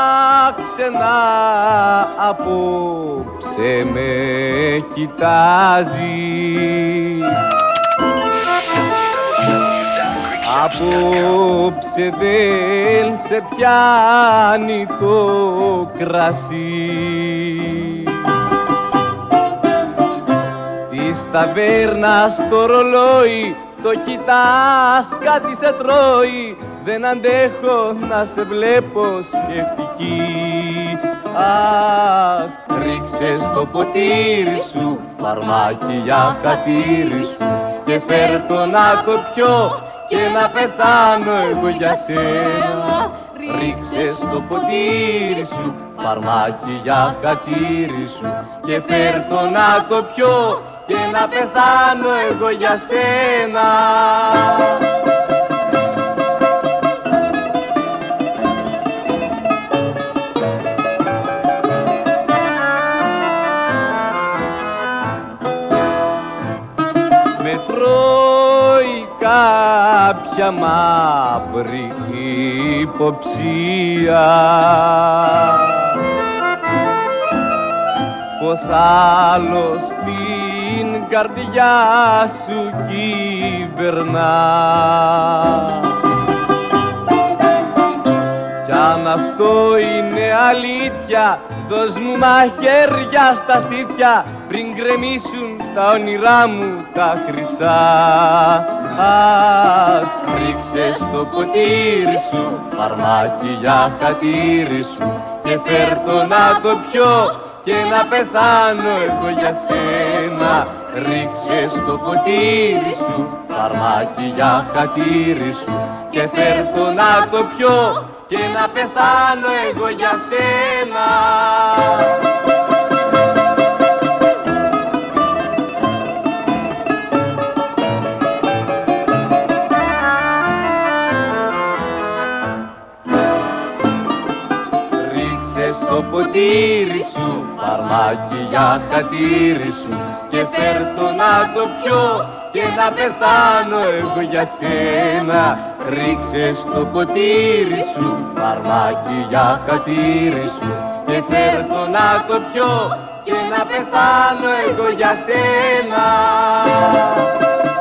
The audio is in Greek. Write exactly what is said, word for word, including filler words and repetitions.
ξένα απόψε με κοιτάζεις. Απόψε δεν σε πιάνει το κρασί της ταβέρνας το ρολόι, το κοιτάς κάτι σε τρώει, δεν αντέχω να σε βλέπω σκεφτική. Αχ, ρίξε στο ποτήρι σου φαρμάκι για χατήρι σου και φέρ' το να το πιω και να πεθάνω εγώ για σένα. Ρίξε στο ποτήρι σου φαρμάκι για χατήρι σου και φέρ' το να το πιω και να πεθάνω εγώ για σένα. Με τρώει κάποια μαύρη υποψία πως άλλος την καρδιά σου κυβερνά. Κι αν αυτό είναι αλήθεια, δώσ' μου μαχαίρια στα στήθια πριν γκρεμίσουν τα όνειρά μου τα χρυσά. Αχ, ρίξε στο ποτήρι σου φαρμάκι για χατήρι σου και φέρ' το να το πιω και να πεθάνω εγώ για σένα. Ρίξε στο ποτήρι σου φαρμάκι για χατήρι σου και φέρ' το να το πιω και να πεθάνω εγώ για σένα. Στο ποτήρι σου φαρμάκι για χατήρι σου και φέρ' το να το πιω και να πεθάνω εγώ για σένα. Ρίξε στο ποτήρι σου φαρμάκι για χατήρι σου και φέρ' το να το πιω και να πεθάνω εγώ για σένα.